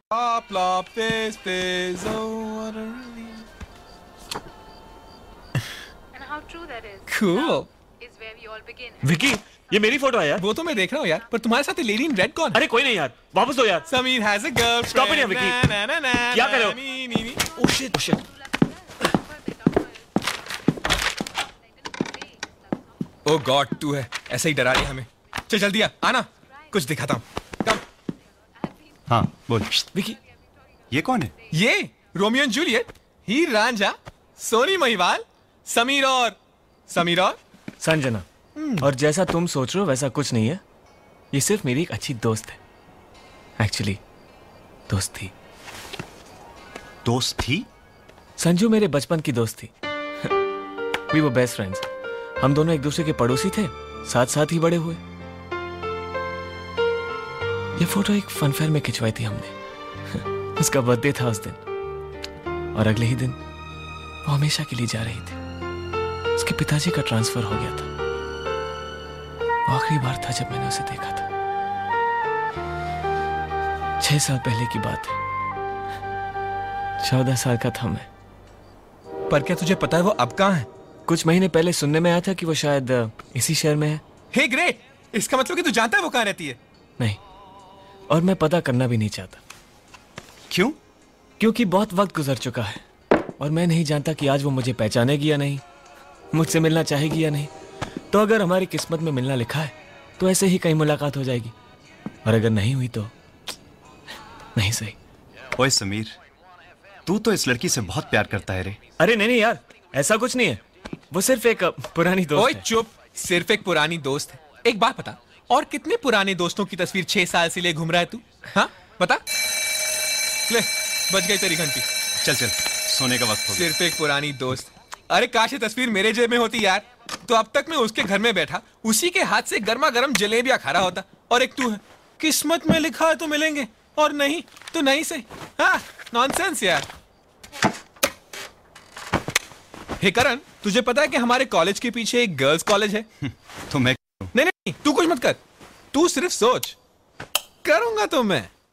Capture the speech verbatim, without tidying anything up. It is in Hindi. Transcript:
Plop, plop, fizz, fizz, oh, what a relief. And how true that is. Cool. Is where we all begin. Vicky, ये मेरी फोटो है यार। वो तो मैं देख रहा हूँ यार, पर तुम्हारे साथ लेडी इन रेड कौन? अरे कोई नहीं यार, वापस दो यार। Sameer has a girlfriend. Stop it यार विकी। ना, ना, ना, क्या ना, कर रहे हो? नी, नी, नी। Oh shit, oh shit। Oh God, तू है, ऐसे ही डरा रही हमें। चल जल्दी आ, आना, कुछ दिखाता हूँ। कम। हाँ, बोल। विकी, ये कौन है? ये Romeo and Juliet, Heer Ranjha, Sohni Mahiwal, Sameer और समीर और संजना। और जैसा तुम सोच रहे हो वैसा कुछ नहीं है। ये सिर्फ मेरी एक अच्छी दोस्त है। एक्चुअली दोस्त थी। दोस्त थी? संजू मेरे बचपन की दोस्त थी। We were best friends। हम दोनों एक दूसरे के पड़ोसी थे, साथ साथ ही बड़े हुए। ये फोटो एक फन फेयर में खिंचवाई थी हमने। उसका बर्थडे था उस दिन, और अगले ही दिन वो हमेशा के लिए जा रही थी। उसके पिताजी का ट्रांसफर हो गया था। वो आखिरी बार था जब मैंने उसे देखा था। छह साल पहले की बात है। चौदह साल का था मैं। पर क्या तुझे पता है वो अब कहाँ है? कुछ महीने पहले सुनने में आया था कि वो शायद इसी शहर में है। हे ग्रेट, इसका मतलब कि तू जानता है वो कहाँ रहती है? नहीं, और मैं पता करना भी नहीं चाहता। क्यों? क्योंकि बहुत वक्त गुजर चुका है और मैं नहीं जानता कि आज वो मुझे पहचानेगी या नहीं, मुझसे मिलना चाहेगी या नहीं। तो अगर हमारी किस्मत में मिलना लिखा है तो ऐसे ही कहीं मुलाकात हो जाएगी, और अगर नहीं हुई तो नहीं सही। ओए समीर, तू तो इस लड़की से बहुत प्यार करता है रे। अरे नहीं नहीं यार, ऐसा कुछ नहीं है। वो सिर्फ एक पुरानी दोस्त ओए है। चुप, सिर्फ एक पुरानी दोस्त है। एक बात बता, और कितने पुराने दोस्तों की तस्वीर छह साल से ले घूम रहा है तू? हाँ बता। ले, बज गई तेरी घंटी। चल चल, सोने का वक्त हो गया। सिर्फ एक पुरानी दोस्त। अरे काश ये तस्वीर मेरे जेब में होती यार, तो अब तक मैं उसके घर में बैठा उसी के हाथ से गर्मा गर्म जलेबियां खा रहा होता। और एक तू है, किस्मत में लिखा है तो मिलेंगे, और नहीं तो नहीं से। हाँ, नॉनसेंस यार। हे करण, तुझे पता है कि हमारे कॉलेज के पीछे एक गर्ल्स कॉलेज है? तो मैं नहीं नहीं, तू कुछ मत कर, तू सिर्फ सोच। करूंगा तो मैं।